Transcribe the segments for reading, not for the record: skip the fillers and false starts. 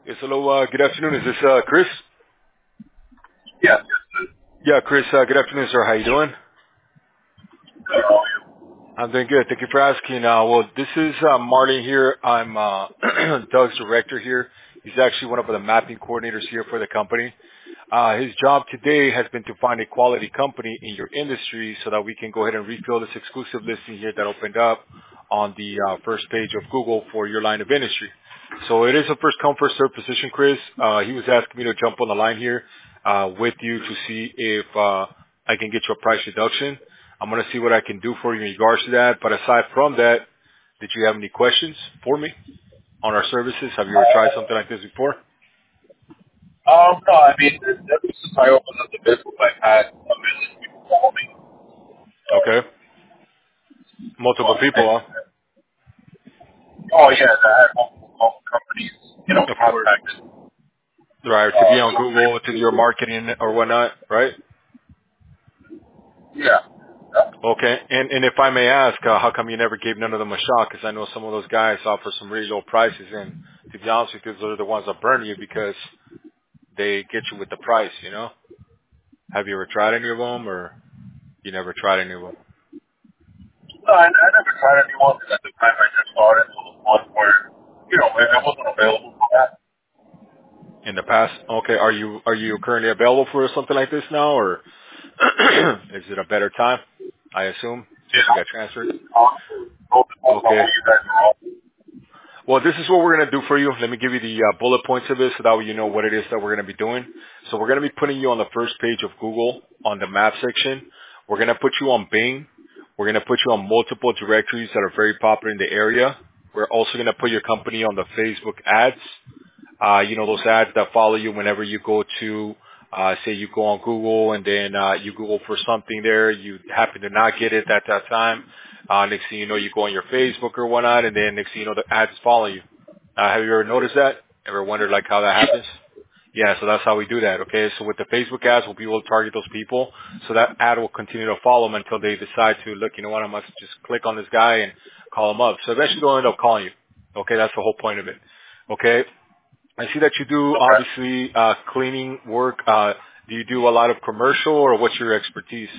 Yes, hello, good afternoon. Is this, Chris? Yes. Yeah, Chris, good afternoon, sir. How you doing? Good. How are you? I'm doing good. Thank you for asking. Well, this is, Martin here. I'm, Doug's director here. He's actually one of the mapping coordinators here for the company. His job today has been to find a quality company in your industry so that we can go ahead and refill this exclusive listing here that opened up on the first page of Google for your line of industry. So it is a first come, first served position, Chris. He was asking me to jump on the line here with you to see if I can get you a price reduction. I'm going to see what I can do for you in regards to that. But aside from that, did you have any questions for me on our services? Have you ever tried something like this before? No, I mean, ever since I opened up the business, I've had a million people call me. So, Okay. Multiple people, oh yeah, I had multiple companies, huh? Of course. contacted. Right, to be on Google, to do your marketing or whatnot, right? Yeah. Yeah. Okay. And if I may ask, how come you never gave none of them a shot? Because I know some of those guys offer some really low prices, and to be honest with you, those are the ones that burn you because they get you with the price, you know? Have you ever tried any of them, or you never tried any of them? No, I never tried anyone because at the time I just started, so the one where, if it wasn't available for that. In the past? Okay. Are you currently available for something like this now, or is it a better time? I assume, since you Yeah. got transferred. Both on Okay. what you guys are all. Well, this is what we're going to do for you. Let me give you the bullet points of this so that way you know what it is that we're going to be doing. So we're going to be putting you on the first page of Google on the map section. We're going to put you on Bing. We're going to put you on multiple directories that are very popular in the area. We're also going to put your company on the Facebook ads. Those ads that follow you whenever you go to, say you go on Google and then, you Google for something there, you happen to not get it at that time. Next thing you know, you go on your Facebook or whatnot, and then next thing you know, the ads follow you. Have you ever noticed that? Ever wondered like how that happens? Yeah, so that's how we do that, okay? So with the Facebook ads, we'll be able to target those people. So that ad will continue to follow them until they decide to, look, you know what, I must just click on this guy and call him up. So eventually they'll end up calling you. Okay, that's the whole point of it. Okay? I see that you do Okay. obviously cleaning work. Do you do a lot of commercial, or what's your expertise?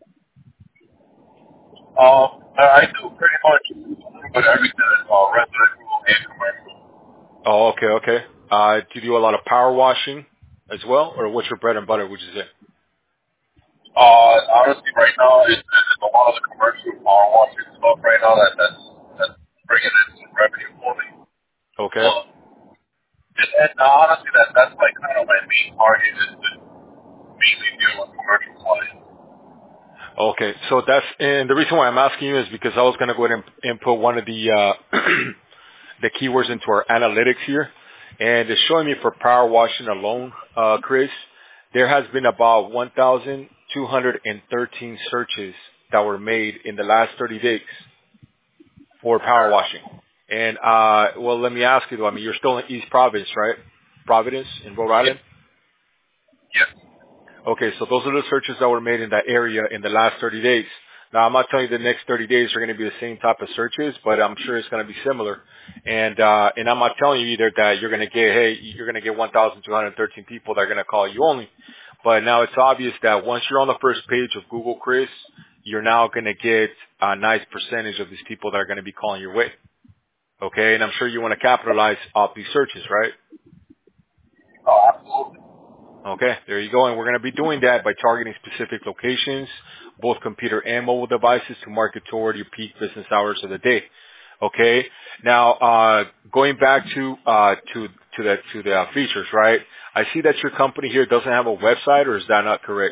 I do pretty much a little bit of everything, residential and commercial. Oh, okay, okay. Do you do a lot of power washing as well, or what's your bread and butter, would you say? Honestly, right now, it's a lot of the commercial power washing stuff right now that's bringing in some revenue for me. Okay. And honestly, that's like kind of my main target is to mainly deal with commercial clients. Okay, so and the reason why I'm asking you is because I was going to go ahead and input one of the the keywords into our analytics here, and it's showing me for power washing alone, Chris, there has been about 1,213 searches that were made in the last 30 days for power washing. And well, let me ask you though. I mean, you're still in East Providence, right? Providence in Rhode Yes. Island. Yes. Okay, so those are the searches that were made in that area in the last 30 days. Now, I'm not telling you the next 30 days are going to be the same type of searches, but I'm sure it's going to be similar. And I'm not telling you either that you're going to get, hey, you're going to get 1,213 people that are going to call you only. But now it's obvious that once you're on the first page of Google, Chris, you're now going to get a nice percentage of these people that are going to be calling your way. Okay, and I'm sure you want to capitalize off these searches, right? Oh, absolutely. Okay, there you go. And we're going to be doing that by targeting specific locations, both computer and mobile devices, to market toward your peak business hours of the day. Okay. Now, going back to the features, right? I see that your company here doesn't have a website, or is that not correct?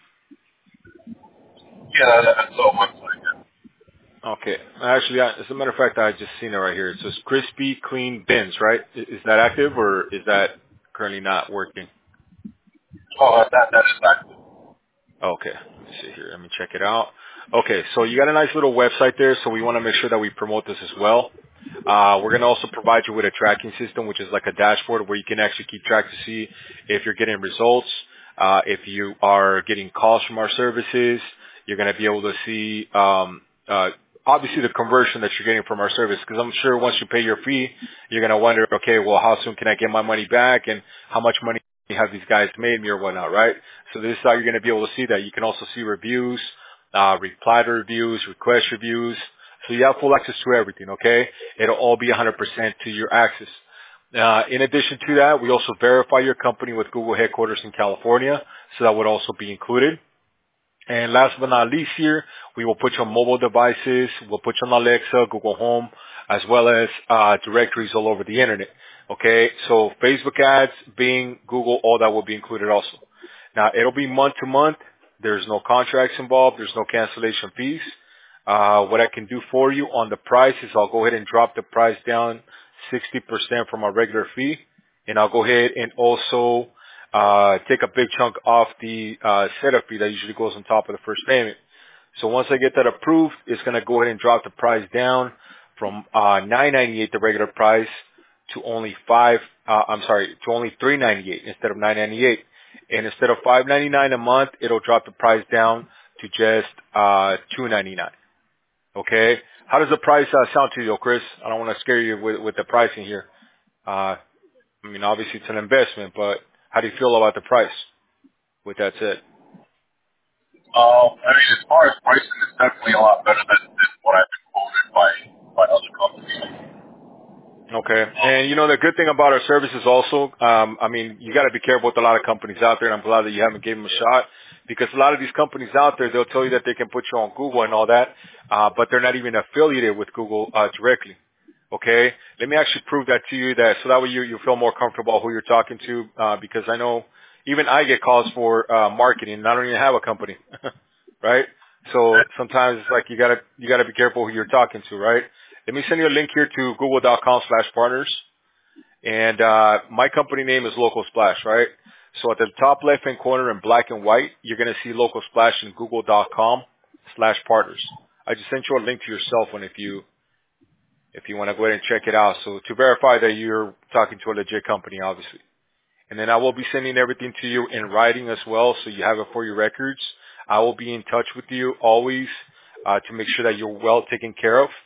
Yeah, that's so much like it. Okay. Actually, as a matter of fact, I just seen it right here. It says Crispy Clean Bins, right? Is that active, or is that currently not working? Oh, that is active. Okay, let me see here. Let me check it out. Okay, so you got a nice little website there, so we want to make sure that we promote this as well. We're going to also provide you with a tracking system, which is like a dashboard where you can actually keep track to see if you're getting results, if you are getting calls from our services. You're going to be able to see obviously the conversion that you're getting from our service. Because I'm sure once you pay your fee, you're going to wonder, okay, well, how soon can I get my money back, and how much money have these guys made me or whatnot, right? So this is how you're going to be able to see that. You can also see reviews, reply to reviews, request reviews. So you have full access to everything, okay? It'll all be 100% to your access. In addition to that, we also verify your company with Google headquarters in California, so that would also be included. And last but not least here, we will put you on mobile devices, we'll put you on Alexa, Google Home, as well as directories all over the internet. Okay, so Facebook ads, Bing, Google, all that will be included also. Now, it'll be month to month. There's no contracts involved. There's no cancellation fees. What I can do for you on the price is I'll go ahead and drop the price down 60% from our regular fee. And I'll go ahead and also take a big chunk off the setup fee that usually goes on top of the first payment. So once I get that approved, it's going to go ahead and drop the price down from $9.98, the regular price, to only to only $3.98 instead of $9.98. And instead of $5.99 a month, it'll drop the price down to just $2.99. Okay? How does the price sound to you, Chris? I don't want to scare you with the pricing here. I mean, obviously it's an investment, but how do you feel about the price with that said? I mean, as far as pricing, it's definitely a lot better than what I've been quoted by other companies. Okay. And you know, the good thing about our service is also, I mean, you got to be careful with a lot of companies out there, and I'm glad that you haven't given them a shot, because a lot of these companies out there, they'll tell you that they can put you on Google and all that, but they're not even affiliated with Google directly. Okay. Let me actually prove that to you, that so that way you feel more comfortable who you're talking to, because I know even I get calls for marketing, and I don't even have a company, right? So sometimes it's like you gotta be careful who you're talking to, right? Let me send you a link here to google.com/partners. And my company name is Local Splash, right? So at the top left-hand corner in black and white, you're going to see Local Splash in google.com/partners. I just sent you a link to your cell phone if you want to go ahead and check it out. So to verify that you're talking to a legit company, obviously. And then I will be sending everything to you in writing as well, so you have it for your records. I will be in touch with you always to make sure that you're well taken care of.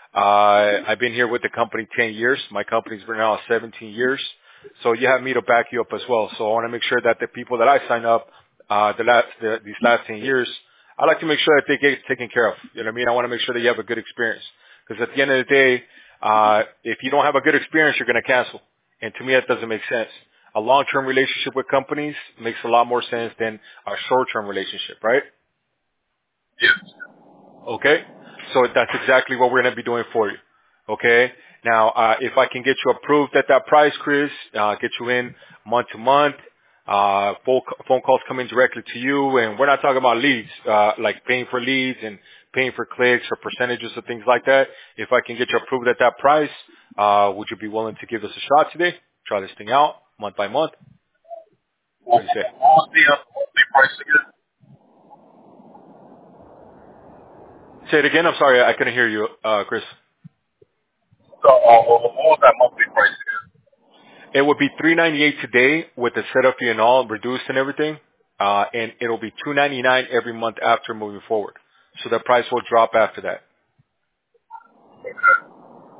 I've been here with the company 10 years. My company's been now 17 years. So you have me to back you up as well. So I want to make sure that the people that I sign up these last 10 years, I like to make sure that they get taken care of. You know what I mean? I want to make sure that you have a good experience. Because at the end of the day, if you don't have a good experience, you're going to cancel. And to me, that doesn't make sense. A long-term relationship with companies makes a lot more sense than a short-term relationship, right? Yes. Okay? So that's exactly what we're going to be doing for you. Okay? Now, if I can get you approved at that price, Chris, get you in month to month, phone calls coming directly to you, and we're not talking about leads, like paying for leads and paying for clicks or percentages or things like that. If I can get you approved at that price, would you be willing to give us a shot today? Try this thing out month by month? What do you say? What was the price again? Say it again. I'm sorry, I couldn't hear you, Chris. So, what was that monthly price again? It would be $3.98 today with the setup fee and all reduced and everything, and it'll be $2.99 every month after moving forward. So the price will drop after that, Okay.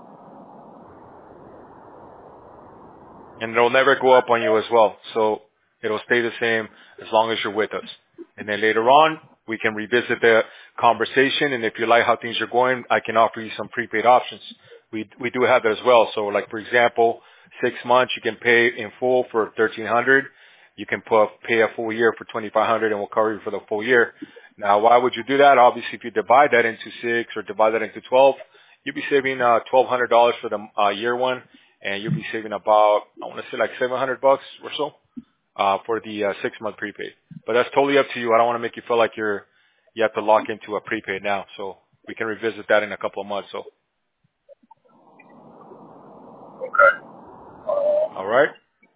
and it'll never go up on you as well. So it'll stay the same as long as you're with us. And then later on, we can revisit the conversation, and if you like how things are going, I can offer you some prepaid options. We do have that as well. So like, for example, 6 months, you can pay in full for $1,300. You can pay a full year for $2,500, and we'll cover you for the full year. Now, why would you do that? Obviously, if you divide that into 6 or divide that into 12, you'll be saving $1,200 for the year one, and you'll be saving about, I want to say like $700 or so for the 6-month prepaid. But that's totally up to you. I don't want to make you feel like you have to lock into a prepaid now. So we can revisit that in a couple of months. So. Okay. All right.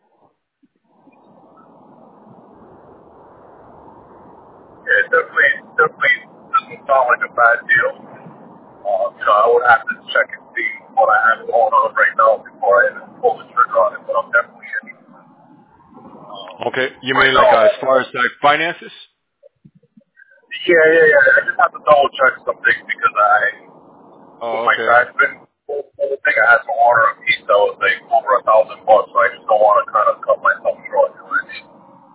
Yeah, it definitely doesn't sound like a bad deal. I would have to check and see what I have going on right now before I even pull the trigger on it, but I'm definitely interested. Okay. You Right mean like now, as far as like finances? yeah. I just have to double check something because with Oh, my okay. trash bin. I think I had to order a piece that was like over $1,000, so I just don't want to kind of cut myself short. You know what I mean?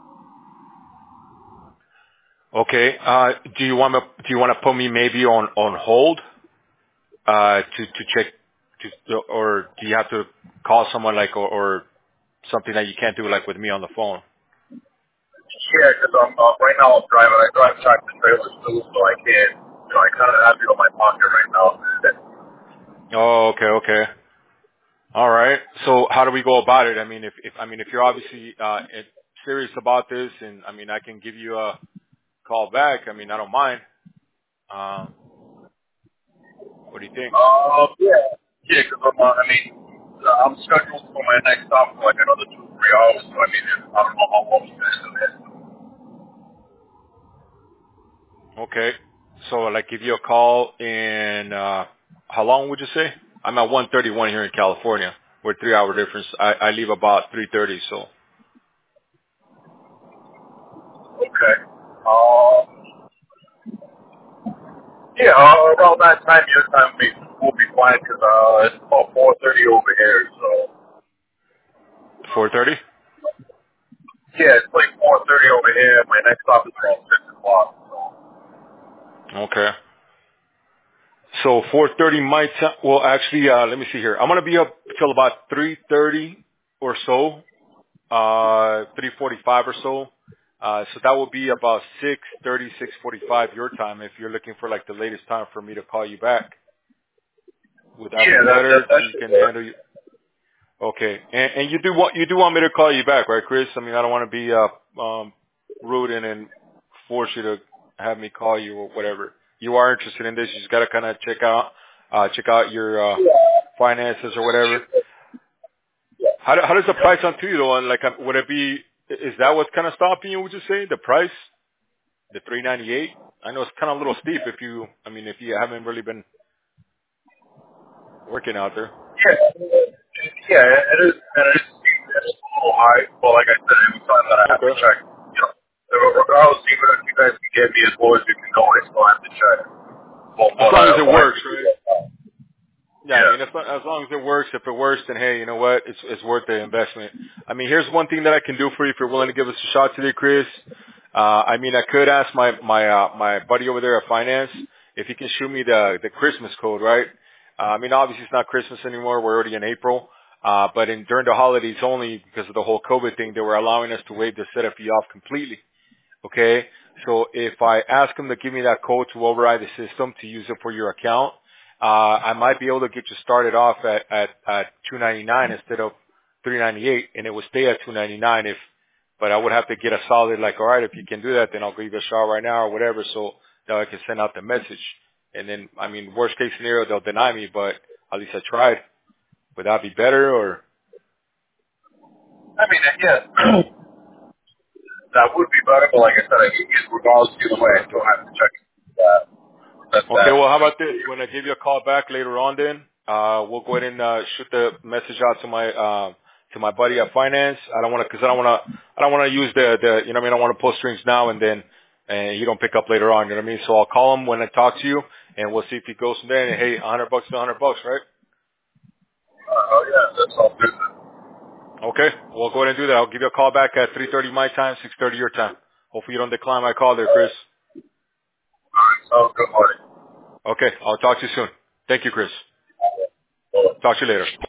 Okay. Do you want to put me maybe on hold to check or do you have to call someone like or something that you can't do like with me on the phone? Yeah, because I'm right now I'm driving. I drive tractor trailers too, so I can't. You know, I kind of have it in my pocket right now. Oh, okay, okay. All right. So how do we go about it? I mean, if you're obviously serious about this, and I mean, I can give you a call back. I mean, I don't mind. What do you think? Yeah, yeah, because I mean, I'm scheduled for my next stop for like another 2 3 hours. So I mean, I don't know how long you guys do this. Okay. So like give you a call in how long would you say? I'm at 1:31 here in California. We're 3 hour difference. I leave about 3:30. So Okay. Yeah, around that time, your time will be fine because it's about 4:30 over here. So 4:30. yeah, it's like 4:30 over here. My next stop is around 6 o'clock. So. Okay. So 4:30 my time. Well, actually, let me see here. I'm gonna be up till about 3:30 or so, 3:45 or so. So that will be about 6:30, 6:45 your time. If you're looking for like the latest time for me to call you back, would that be Yeah, better that so you should can work. handle you? Okay. And you do want me to call you back, right, Chris? I mean, I don't want to be rude and then force you to have me call you or whatever. You are interested in this, you just got to kind of check out your finances or whatever. How does the price sound to you though? And like, would it be? Is that what's kind of stopping you? Would you say the price, the 398? I know it's kind of a little steep if you haven't really been working out there. Yeah, it is. And it is a little high, but like I said, it was something that I have to Okay. check. You know, regardless, even if you guys can get me as low as you can go, I still have to check. Well, As long as it what I works, can do. right? Yeah, I Yeah. mean, as long as it works, if it works, then hey, you know what? It's worth the investment. I mean, here's one thing that I can do for you if you're willing to give us a shot today, Chris. I mean, I could ask my buddy over there at finance if he can shoot me the Christmas code, right? I mean, obviously it's not Christmas anymore. We're already in April. But during the holidays only because of the whole COVID thing, they were allowing us to waive the setup fee off completely. Okay. So if I ask them to give me that code to override the system to use it for your account, I might be able to get you started off at 299 instead of 398, and it would stay at 299 but I would have to get a solid like, all right, if you can do that, then I'll give you a shot right now or whatever, so that I can send out the message. And then, I mean, worst case scenario, they'll deny me, but at least I tried. Would that be better or? I mean, yeah, that would be better, but like I said, regardless, either way, I Okay. still have to check that. Okay, That. well, how about this? When I give you a call back later on, then we'll go ahead and shoot the message out to my buddy at finance. I don't want to use the you know what I mean. I don't want to pull strings now and then and you don't pick up later on. You know what I mean? So I'll call him when I talk to you, and we'll see if he goes from there. And hey, $100 to $100, right? Oh yeah, that's all good. Okay, we'll go ahead and do that. I'll give you a call back at 3:30 my time, 6:30 your time. Hopefully you don't decline my call there, Chris. All right, sounds good, buddy. Okay, I'll talk to you soon. Thank you, Chris. Well, Talk to you later.